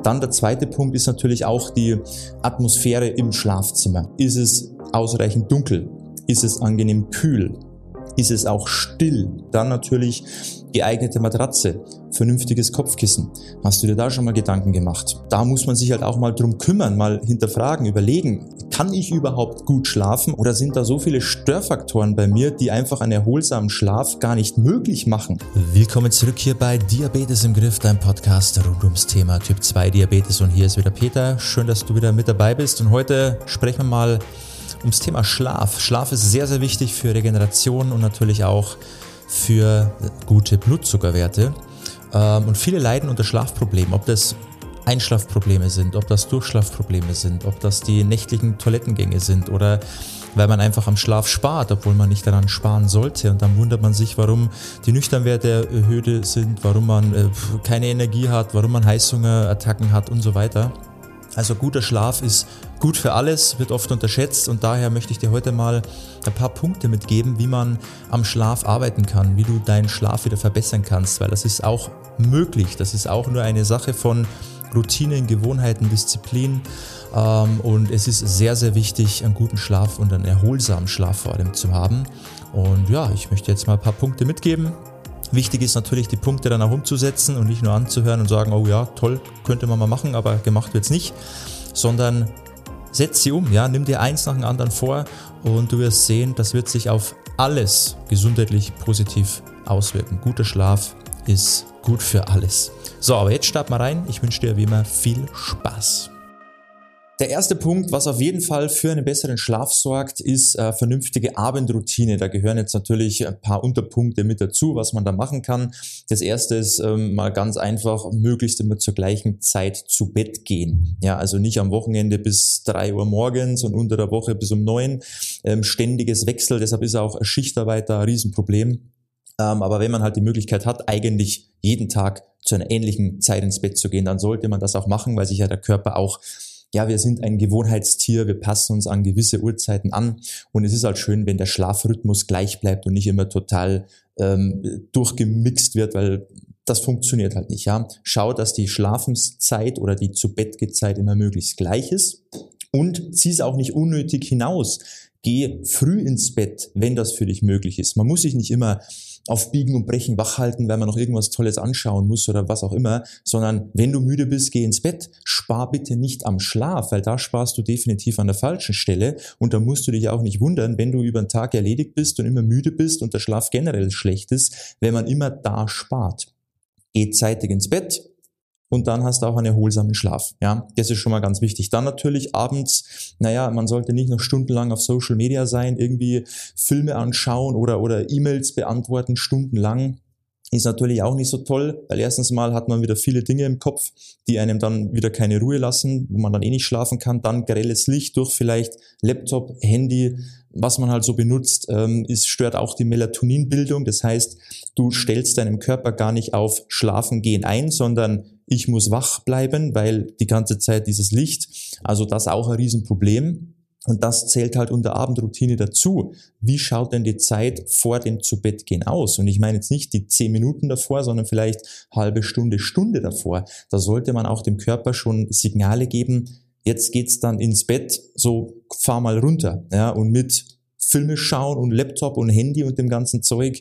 Dann der zweite Punkt ist natürlich auch die Atmosphäre im Schlafzimmer. Ist es ausreichend dunkel? Ist es angenehm kühl? Ist es auch still? Dann natürlich geeignete Matratze, vernünftiges Kopfkissen. Hast du dir da schon mal Gedanken gemacht? Da muss man sich halt auch mal drum kümmern, mal hinterfragen, überlegen, kann ich überhaupt gut schlafen oder sind da so viele Störfaktoren bei mir, die einfach einen erholsamen Schlaf gar nicht möglich machen? Willkommen zurück hier bei Diabetes im Griff, dein Podcast rund ums Thema Typ 2 Diabetes, und hier ist wieder Peter. Schön, dass du wieder mit dabei bist, und heute sprechen wir mal ums Thema Schlaf. Schlaf ist sehr, sehr wichtig für Regeneration und natürlich auch für gute Blutzuckerwerte. Und viele leiden unter Schlafproblemen, ob das Einschlafprobleme sind, ob das Durchschlafprobleme sind, ob das die nächtlichen Toilettengänge sind oder weil man einfach am Schlaf spart, obwohl man nicht daran sparen sollte. Und dann wundert man sich, warum die Nüchternwerte erhöht sind, warum man keine Energie hat, warum man Heißhungerattacken hat und so weiter. Also guter Schlaf ist gut für alles, wird oft unterschätzt, und daher möchte ich dir heute mal ein paar Punkte mitgeben, wie man am Schlaf arbeiten kann, wie du deinen Schlaf wieder verbessern kannst, weil das ist auch möglich. Das ist auch nur eine Sache von Routinen, Gewohnheiten, Disziplin, und es ist sehr, sehr wichtig, einen guten Schlaf und einen erholsamen Schlaf vor allem zu haben. Und ja, ich möchte jetzt mal ein paar Punkte mitgeben. Wichtig ist natürlich, die Punkte dann auch umzusetzen und nicht nur anzuhören und sagen, oh ja, toll, könnte man mal machen, aber gemacht wird's nicht, sondern setz sie um, ja, nimm dir eins nach dem anderen vor und du wirst sehen, das wird sich auf alles gesundheitlich positiv auswirken. Guter Schlaf ist gut für alles. So, aber jetzt starten wir rein. Ich wünsche dir wie immer viel Spaß. Der erste Punkt, was auf jeden Fall für einen besseren Schlaf sorgt, ist vernünftige Abendroutine. Da gehören jetzt natürlich ein paar Unterpunkte mit dazu, was man da machen kann. Das erste ist mal ganz einfach, möglichst immer zur gleichen Zeit zu Bett gehen. Ja, also nicht am Wochenende bis 3 Uhr morgens und unter der Woche bis um 9. Ständiges Wechsel, deshalb ist auch Schichtarbeit da ein Riesenproblem. Aber wenn man halt die Möglichkeit hat, eigentlich jeden Tag zu einer ähnlichen Zeit ins Bett zu gehen, dann sollte man das auch machen, weil sich ja der Körper auch, ja, wir sind ein Gewohnheitstier, wir passen uns an gewisse Uhrzeiten an, und es ist halt schön, wenn der Schlafrhythmus gleich bleibt und nicht immer total durchgemixt wird, weil das funktioniert halt nicht. Ja, schau, dass die Schlafenszeit oder die Zu-Bett-Geh-Zeit immer möglichst gleich ist, und zieh es auch nicht unnötig hinaus. Geh früh ins Bett, wenn das für dich möglich ist. Man muss sich nicht immer auf Biegen und Brechen wach halten, weil man noch irgendwas Tolles anschauen muss oder was auch immer, sondern wenn du müde bist, geh ins Bett. Spar bitte nicht am Schlaf, weil da sparst du definitiv an der falschen Stelle, und da musst du dich auch nicht wundern, wenn du über den Tag erledigt bist und immer müde bist und der Schlaf generell schlecht ist, wenn man immer da spart. Geh zeitig ins Bett. Und dann hast du auch einen erholsamen Schlaf. Ja, das ist schon mal ganz wichtig. Dann natürlich abends, man sollte nicht noch stundenlang auf Social Media sein, irgendwie Filme anschauen oder E-Mails beantworten stundenlang. Ist natürlich auch nicht so toll, weil erstens mal hat man wieder viele Dinge im Kopf, die einem dann wieder keine Ruhe lassen, wo man dann nicht schlafen kann. Dann grelles Licht durch vielleicht Laptop, Handy, was man halt so benutzt, stört auch die Melatoninbildung. Das heißt, du stellst deinem Körper gar nicht auf Schlafen gehen ein, sondern ich muss wach bleiben, weil die ganze Zeit dieses Licht, also das auch ein Riesenproblem. Und das zählt halt unter Abendroutine dazu. Wie schaut denn die Zeit vor dem Zubettgehen aus? Und ich meine jetzt nicht die 10 Minuten davor, sondern vielleicht halbe Stunde, Stunde davor. Da sollte man auch dem Körper schon Signale geben, jetzt geht's dann ins Bett, so fahr mal runter. Ja, und mit Filme schauen und Laptop und Handy und dem ganzen Zeug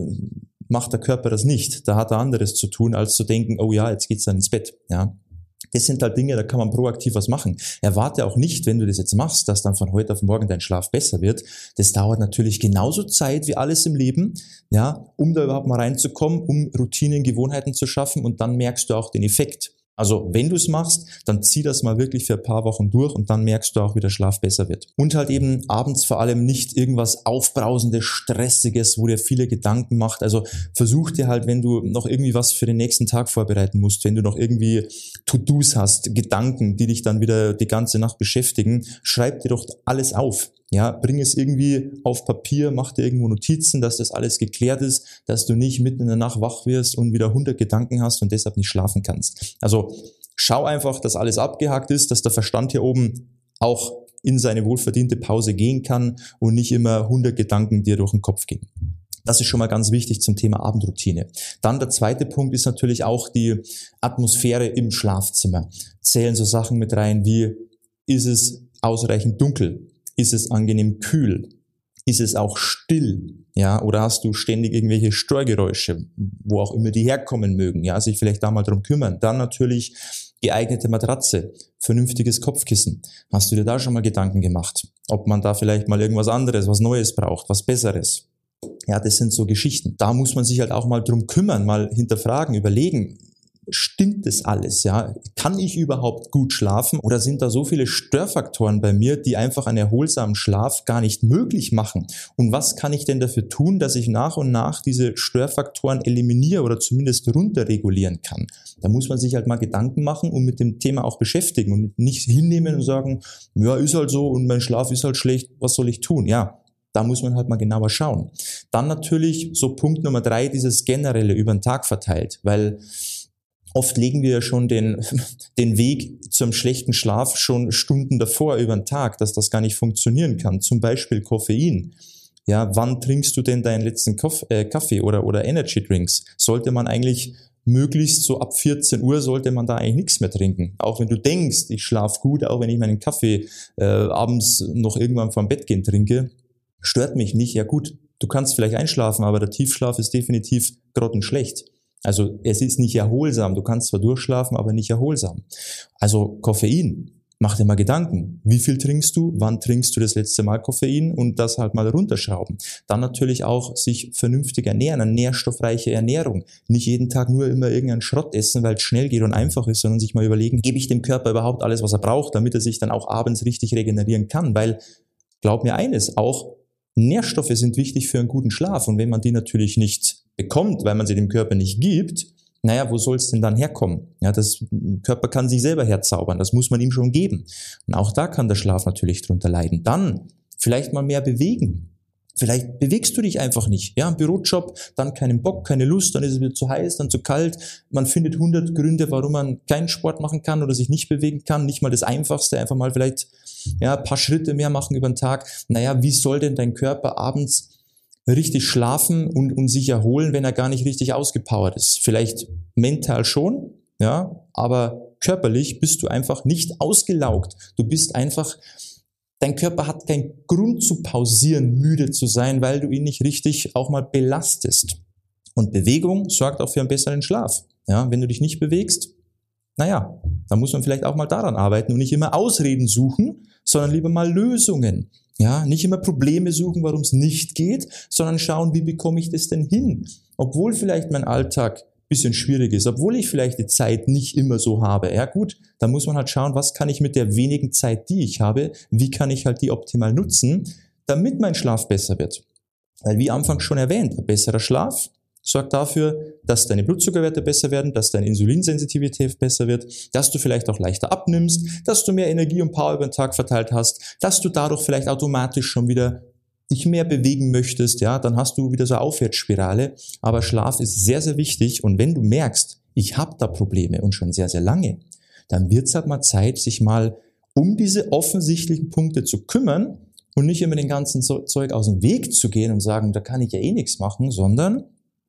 macht der Körper das nicht. Da hat er anderes zu tun, als zu denken, oh ja, jetzt geht's dann ins Bett. Ja. Das sind halt Dinge, da kann man proaktiv was machen. Erwarte auch nicht, wenn du das jetzt machst, dass dann von heute auf morgen dein Schlaf besser wird. Das dauert natürlich genauso Zeit wie alles im Leben, ja, um da überhaupt mal reinzukommen, um Routinen, Gewohnheiten zu schaffen, und dann merkst du auch den Effekt. Also wenn du es machst, dann zieh das mal wirklich für ein paar Wochen durch, und dann merkst du auch, wie der Schlaf besser wird. Und halt eben abends vor allem nicht irgendwas Aufbrausendes, Stressiges, wo dir viele Gedanken macht. Also versuch dir halt, wenn du noch irgendwie was für den nächsten Tag vorbereiten musst, wenn du noch irgendwie To-Dos hast, Gedanken, die dich dann wieder die ganze Nacht beschäftigen, schreib dir doch alles auf. Ja, bring es irgendwie auf Papier, mach dir irgendwo Notizen, dass das alles geklärt ist, dass du nicht mitten in der Nacht wach wirst und wieder 100 Gedanken hast und deshalb nicht schlafen kannst. Also schau einfach, dass alles abgehakt ist, dass der Verstand hier oben auch in seine wohlverdiente Pause gehen kann und nicht immer 100 Gedanken dir durch den Kopf gehen. Das ist schon mal ganz wichtig zum Thema Abendroutine. Dann der zweite Punkt ist natürlich auch die Atmosphäre im Schlafzimmer. Zählen so Sachen mit rein wie, ist es ausreichend dunkel? Ist es angenehm kühl? Ist es auch still? Ja, oder hast du ständig irgendwelche Störgeräusche, wo auch immer die herkommen mögen? Ja, sich vielleicht da mal drum kümmern. Dann natürlich geeignete Matratze, vernünftiges Kopfkissen. Hast du dir da schon mal Gedanken gemacht? Ob man da vielleicht mal irgendwas anderes, was Neues braucht, was Besseres? Ja, das sind so Geschichten. Da muss man sich halt auch mal drum kümmern, mal hinterfragen, überlegen, stimmt das alles? Ja, kann ich überhaupt gut schlafen oder sind da so viele Störfaktoren bei mir, die einfach einen erholsamen Schlaf gar nicht möglich machen? Und was kann ich denn dafür tun, dass ich nach und nach diese Störfaktoren eliminiere oder zumindest runterregulieren kann? Da muss man sich halt mal Gedanken machen und mit dem Thema auch beschäftigen und nicht hinnehmen und sagen, ja, ist halt so und mein Schlaf ist halt schlecht, was soll ich tun? Ja, da muss man halt mal genauer schauen. Dann natürlich so Punkt Nummer 3, dieses generelle über den Tag verteilt, weil oft legen wir ja schon den Weg zum schlechten Schlaf schon Stunden davor über den Tag, dass das gar nicht funktionieren kann. Zum Beispiel Koffein. Ja, wann trinkst du denn deinen letzten Kaffee oder Energy Drinks? Sollte man eigentlich möglichst so ab 14 Uhr sollte man da eigentlich nichts mehr trinken. Auch wenn du denkst, ich schlafe gut, auch wenn ich meinen Kaffee abends noch irgendwann vorm Bett gehen trinke, stört mich nicht. Ja gut, du kannst vielleicht einschlafen, aber der Tiefschlaf ist definitiv grottenschlecht. Also es ist nicht erholsam. Du kannst zwar durchschlafen, aber nicht erholsam. Also Koffein, mach dir mal Gedanken. Wie viel trinkst du? Wann trinkst du das letzte Mal Koffein? Und das halt mal runterschrauben. Dann natürlich auch sich vernünftig ernähren, eine nährstoffreiche Ernährung. Nicht jeden Tag nur immer irgendeinen Schrott essen, weil es schnell geht und einfach ist, sondern sich mal überlegen, gebe ich dem Körper überhaupt alles, was er braucht, damit er sich dann auch abends richtig regenerieren kann. Weil, glaub mir eines, auch Nährstoffe sind wichtig für einen guten Schlaf und wenn man die natürlich nicht bekommt, weil man sie dem Körper nicht gibt, naja, wo soll es denn dann herkommen? Ja, der Körper kann sich selber herzaubern, das muss man ihm schon geben. Und auch da kann der Schlaf natürlich drunter leiden. Dann vielleicht mal mehr bewegen. Vielleicht bewegst du dich einfach nicht. Ja, im Bürojob, dann keinen Bock, keine Lust, dann ist es wieder zu heiß, dann zu kalt. Man findet 100 Gründe, warum man keinen Sport machen kann oder sich nicht bewegen kann. Nicht mal das Einfachste, einfach mal vielleicht ein paar Schritte mehr machen über den Tag. Naja, wie soll denn dein Körper abends richtig schlafen und sich erholen, wenn er gar nicht richtig ausgepowert ist? Vielleicht mental schon, ja, aber körperlich bist du einfach nicht ausgelaugt. Du bist einfach... Dein Körper hat keinen Grund zu pausieren, müde zu sein, weil du ihn nicht richtig auch mal belastest. Und Bewegung sorgt auch für einen besseren Schlaf. Ja, wenn du dich nicht bewegst, naja, dann muss man vielleicht auch mal daran arbeiten und nicht immer Ausreden suchen, sondern lieber mal Lösungen. Ja, nicht immer Probleme suchen, warum es nicht geht, sondern schauen, wie bekomme ich das denn hin? Obwohl vielleicht mein Alltag bisschen schwierig ist, obwohl ich vielleicht die Zeit nicht immer so habe. Ja gut, dann muss man halt schauen, was kann ich mit der wenigen Zeit, die ich habe, wie kann ich halt die optimal nutzen, damit mein Schlaf besser wird. Weil wie anfangs schon erwähnt, ein besserer Schlaf sorgt dafür, dass deine Blutzuckerwerte besser werden, dass deine Insulinsensitivität besser wird, dass du vielleicht auch leichter abnimmst, dass du mehr Energie und Power über den Tag verteilt hast, dass du dadurch vielleicht automatisch schon wieder dich mehr bewegen möchtest, ja, dann hast du wieder so eine Aufwärtsspirale. Aber Schlaf ist sehr, sehr wichtig. Und wenn du merkst, ich habe da Probleme und schon sehr, sehr lange, dann wird es halt mal Zeit, sich mal um diese offensichtlichen Punkte zu kümmern und nicht immer den ganzen Zeug aus dem Weg zu gehen und sagen, da kann ich ja eh nichts machen, sondern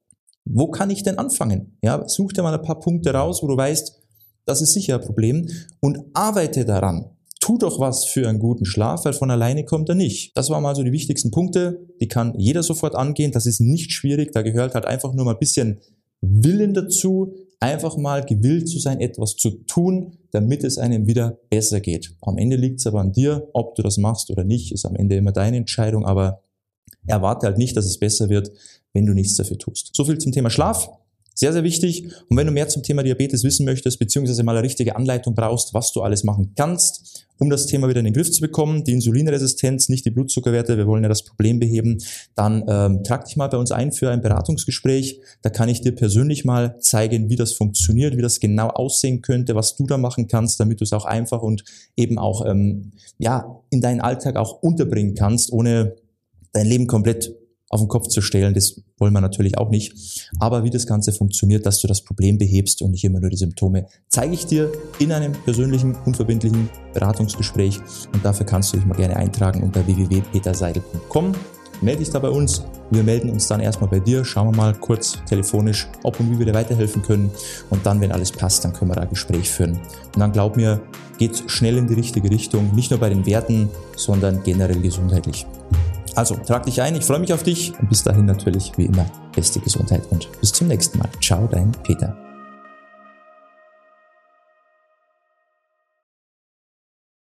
wo kann ich denn anfangen? Ja, such dir mal ein paar Punkte raus, wo du weißt, das ist sicher ein Problem und arbeite daran. Tu doch was für einen guten Schlaf, weil von alleine kommt er nicht. Das waren mal so die wichtigsten Punkte, die kann jeder sofort angehen, das ist nicht schwierig, da gehört halt einfach nur mal ein bisschen Willen dazu, einfach mal gewillt zu sein, etwas zu tun, damit es einem wieder besser geht. Am Ende liegt es aber an dir, ob du das machst oder nicht, ist am Ende immer deine Entscheidung, aber erwarte halt nicht, dass es besser wird, wenn du nichts dafür tust. So viel zum Thema Schlaf. Sehr, sehr wichtig. Und wenn du mehr zum Thema Diabetes wissen möchtest, beziehungsweise mal eine richtige Anleitung brauchst, was du alles machen kannst, um das Thema wieder in den Griff zu bekommen, die Insulinresistenz, nicht die Blutzuckerwerte, wir wollen ja das Problem beheben, dann trag dich mal bei uns ein für ein Beratungsgespräch. Da kann ich dir persönlich mal zeigen, wie das funktioniert, wie das genau aussehen könnte, was du da machen kannst, damit du es auch einfach und eben auch in deinen Alltag auch unterbringen kannst, ohne dein Leben komplett auf den Kopf zu stellen, das wollen wir natürlich auch nicht. Aber wie das Ganze funktioniert, dass du das Problem behebst und nicht immer nur die Symptome, zeige ich dir in einem persönlichen, unverbindlichen Beratungsgespräch. Und dafür kannst du dich mal gerne eintragen unter www.peterseidel.com. melde dich da bei uns. Wir melden uns dann erstmal bei dir, schauen wir mal kurz telefonisch, ob und wie wir dir weiterhelfen können. Und dann, wenn alles passt, dann können wir da ein Gespräch führen. Und dann glaub mir, geht's schnell in die richtige Richtung, nicht nur bei den Werten, sondern generell gesundheitlich. Also, trag dich ein, ich freue mich auf dich und bis dahin natürlich wie immer beste Gesundheit und bis zum nächsten Mal. Ciao, dein Peter.